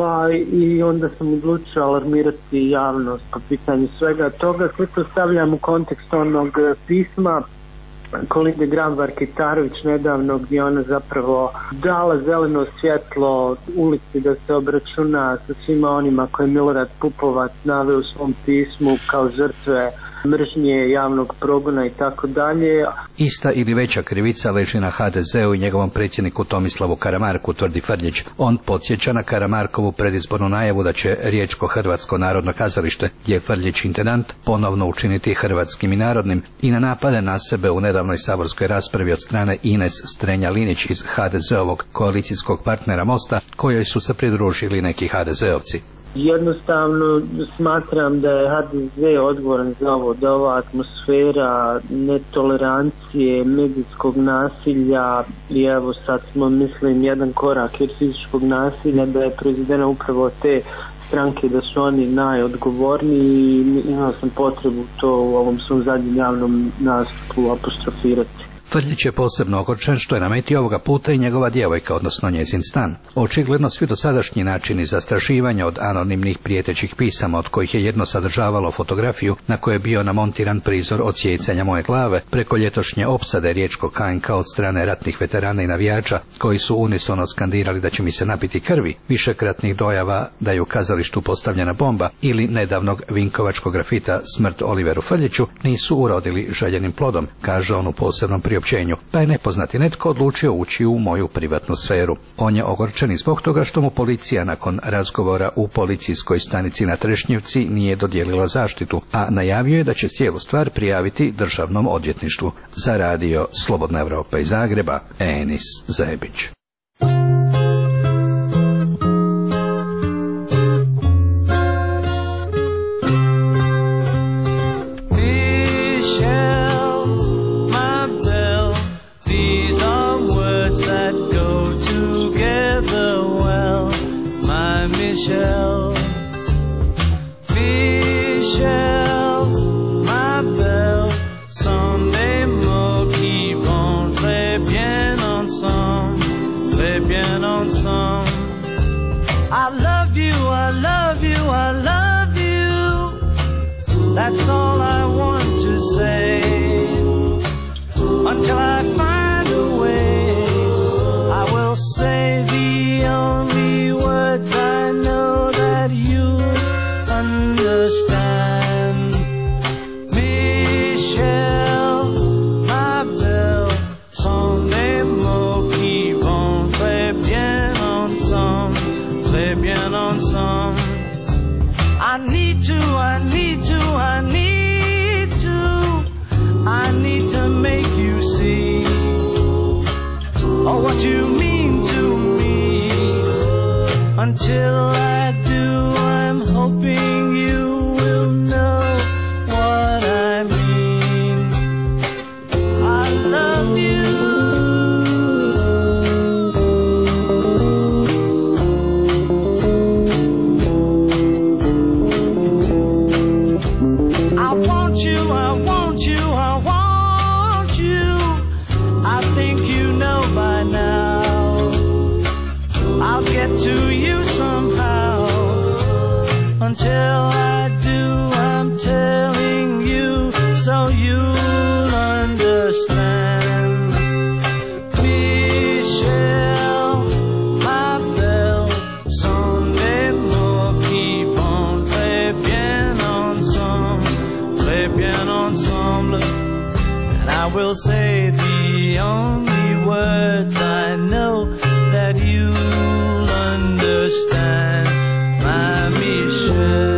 i onda sam odlučio alarmirati javnost po pitanju svega toga. Sve to stavljam u kontekst onog pisma Kolinde Grabar-Kitarović nedavno, gdje ona zapravo dala zeleno svjetlo ulici da se obračuna sa svima onima koje Milorad Pupovac naveo u svom pismu kao žrtve mržnje, javnog progona i tako dalje. Ista ili veća krivica leži na HDZ-u i njegovom predsjedniku Tomislavu Karamarku, tvrdi Frljić. On podsjeća na Karamarkovu predizbornu najavu da će Riječko Hrvatsko narodno kazalište, gdje je Frljić intendant, ponovno učiniti hrvatskim i narodnim, i na napade na sebe u nedavnoj saborskoj raspravi od strane Ines Strenja-Linić iz HDZ-ovog koalicijskog partnera Mosta, kojoj su se pridružili neki HDZ-ovci. Jednostavno smatram da je HDZ odgovoran za ovo, da ova atmosfera netolerancije, medijskog nasilja i evo sad smo, mislim, jedan korak od fizičkog nasilja, da je proizvedena upravo te stranke, da su oni najodgovorniji, i imao sam potrebu to u ovom svom zadnjem javnom nastupu apostrofirati. Frljić je posebno ogorčen što je na meti ovoga puta i njegova djevojka, odnosno njezin stan. Očigledno svi dosadašnji načini zastrašivanja, od anonimnih prijetećih pisama, od kojih je jedno sadržavalo fotografiju na kojoj je bio namontiran prizor odsjecanja moje glave, preko ljetošnje opsade riječkog HNK od strane ratnih veterana i navijača koji su unisono skandirali da će mi se napiti krvi, višekratnih dojava da je u kazalištu postavljena bomba ili nedavnog vinkovačkog grafita Smrt Oliveru Frljiću nisu urodili željenim plodom, kaže on u posebnom priopćenju, pa je nepoznati netko odlučio ući u moju privatnu sferu. On je ogorčen i zbog toga što mu policija nakon razgovora u policijskoj stanici na Trešnjevci nije dodijelila zaštitu, a najavio je da će cijelu stvar prijaviti državnom odvjetništvu. Za radio Slobodna Evropa iz Zagreba, Enis Zebić. Michelle, Michelle, my belle, someday more keep on, très bien ensemble, très bien ensemble. I love you, I love you, I love you, that's all I want to say, until I find a way will say the only words I know that you understand. Michel, ma belle, sont des mots qui vont très bien ensemble, très bien ensemble. I need to make you see oh, what you mean to me. Until I do, I'm hoping you will know what I mean. I love you. I want you, I want you, I want you. I think you know by now. I'll get to you somehow. Until I do, I'm telling you so you'll understand. Michel, ma belle, sont des mots qui vont très bien ensemble, très bien ensemble. And I will say the only words I know that you'll understand, my Michel.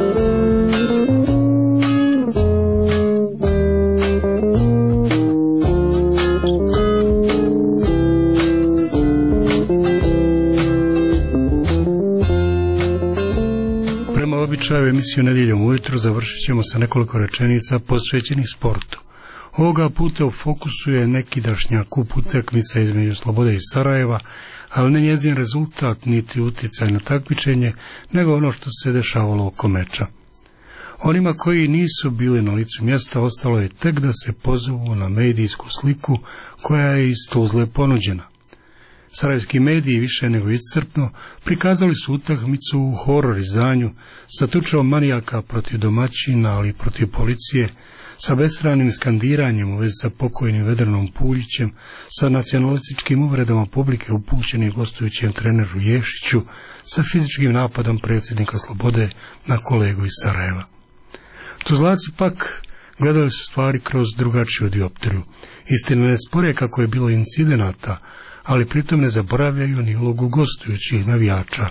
Prema običaju emisiju Nedjeljom ujutro završit ćemo sa nekoliko rečenica posvećenih sportu. Ovoga puta u fokusu je nekidašnja kup utakmica između Slobode i Sarajeva, ali ne njezin rezultat niti uticaj na takmičenje, nego ono što se dešavalo oko meča. Onima koji nisu bili na licu mjesta ostalo je tek da se pozovu na medijsku sliku koja je iz Tuzle ponuđena. Sarajevski mediji više nego iscrpno prikazali su utakmicu u horor izdanju sa tučom manijaka protiv domaćina, ali i protiv policije, sa besramnim skandiranjem u vezi sa pokojnim Vedranom Puljićem, sa nacionalističkim uvredama publike upućenih gostujućem treneru Ješiću, sa fizičkim napadom predsjednika Slobode na kolegu iz Sarajeva. Tuzlaci pak gledali su stvari kroz drugačiju dioptriju. Istina ne spore kako je bilo incidenata, ali pritom ne zaboravljaju ni ulogu gostujućih navijača.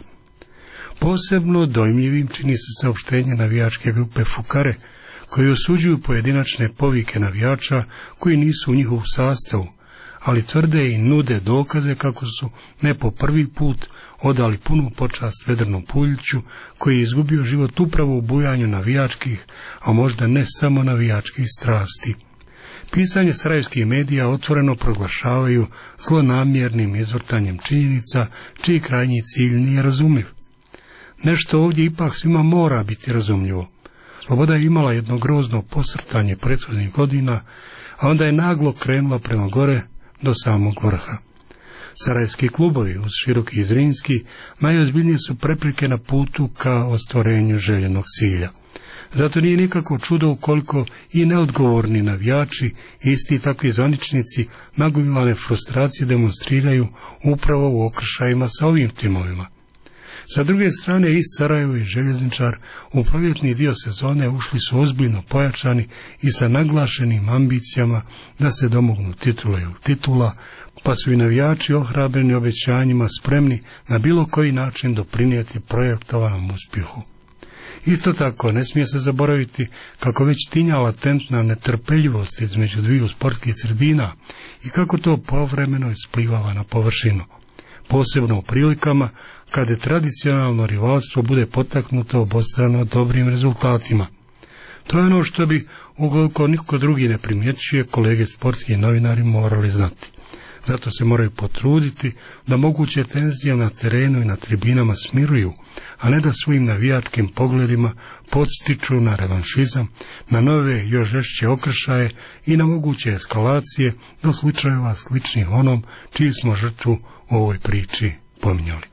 Posebno dojmljivim čini se saopštenje navijačke grupe Fukare, koji osuđuju pojedinačne povike navijača koji nisu u njihovu sastavu, ali tvrde i nude dokaze kako su ne po prvi put odali punu počast Vedranu Puljiću, koji je izgubio život upravo u bujanju navijačkih, a možda ne samo navijačkih strasti. Pisanje sarajevskih medija otvoreno proglašavaju zlonamjernim izvrtanjem činjenica, čiji krajnji cilj nije razumljiv. Nešto ovdje ipak svima mora biti razumljivo. Sloboda je imala jedno grozno posrtanje prethodnih godina, a onda je naglo krenula prema gore do samog vrha. Sarajevski klubovi uz Široki i Zrinski najozbiljnije su prepreke na putu ka ostvarenju željenog cilja. Zato nije nikako čudo ukoliko i neodgovorni navijači, isti takvi zvaničnici, nagomilane frustracije demonstriraju upravo u okršajima sa ovim timovima. Sa druge strane, i Sarajevo i Željezničar u proljetni dio sezone ušli su ozbiljno pojačani i sa naglašenim ambicijama da se domognu titula ili titula, pa su i navijači ohrabreni obećanjima spremni na bilo koji način doprinijeti projektovanom uspjehu. Isto tako, ne smije se zaboraviti kako već tinja latentna netrpeljivost između dviju sportskih sredina i kako to povremeno isplivava na površinu, posebno u prilikama kada tradicionalno rivalstvo bude potaknuto obostrano dobrim rezultatima. To je ono što bi, ukoliko niko drugi ne primjećuje, kolege sportski novinari morali znati. Zato se moraju potruditi da moguće tenzije na terenu i na tribinama smiruju, a ne da svojim navijačkim pogledima podstiču na revanšizam, na nove još žešće okršaje i na moguće eskalacije do slučajeva sličnih onom čiji smo žrtvu u ovoj priči pominjali.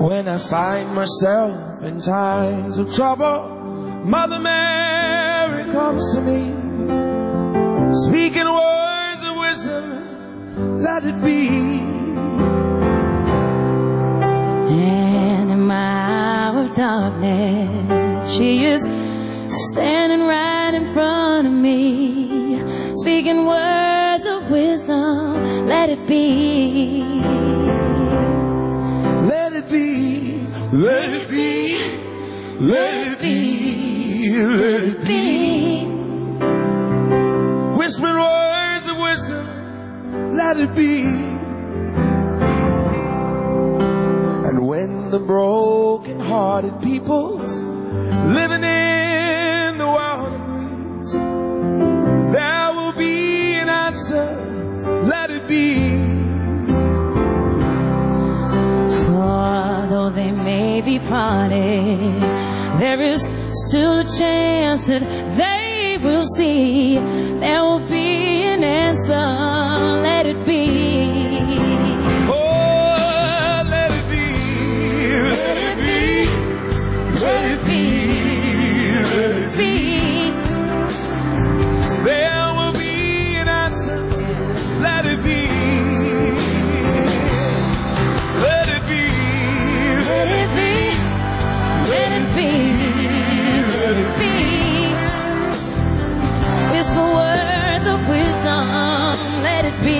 When I find myself in times of trouble, Mother Mary comes to me, speaking words of wisdom, let it be. And in my hour of darkness, she is standing right in front of me, speaking words of wisdom, let it be. Let it be, let it be, let it be, let it be. Whispering words of wisdom, let it be. And when the broken-hearted people living in the world agree, there will be an answer, let it be. Though they may be parted, there is still a chance that they will see. There will be an answer, let it be. Oh, let it be, let it be, let it be, let it be. There will be an answer, let it be. Let it be, let it be, Let it be, let it be. Whisper words of wisdom, let it be.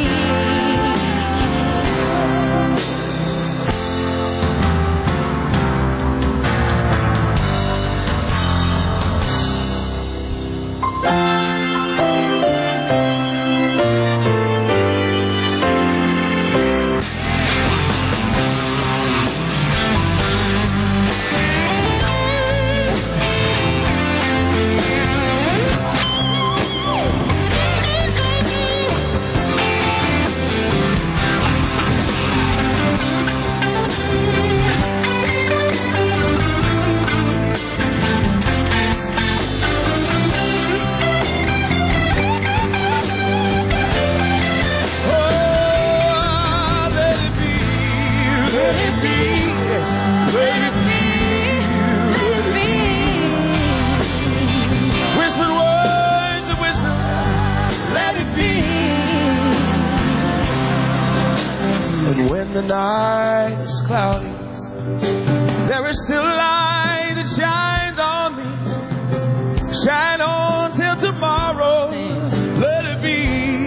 The night is cloudy, there is still light that shines on me. Shine on till tomorrow, let it be.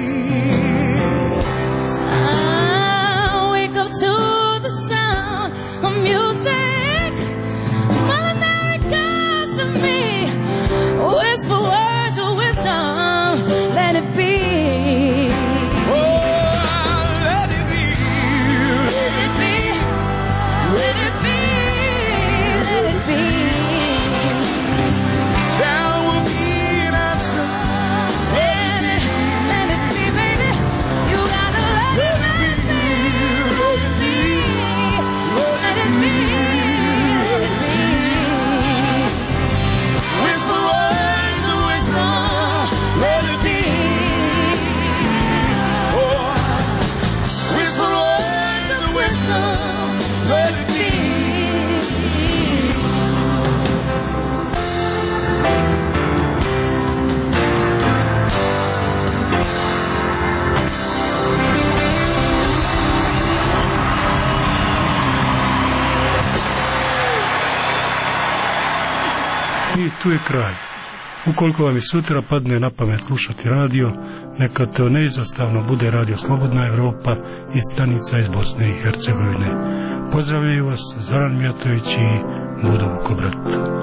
I wake up to the sound of music. Mother Mary comes to me, whisper words of wisdom, let it be. I tu je kraj. Ukoliko vam i sutra padne na pamet slušati radio, neka to neizostavno bude Radio Slobodna Evropa i stanica iz Bosne i Hercegovine. Pozdravljaju vas Zoran Mijatović i Budo Vukobrat.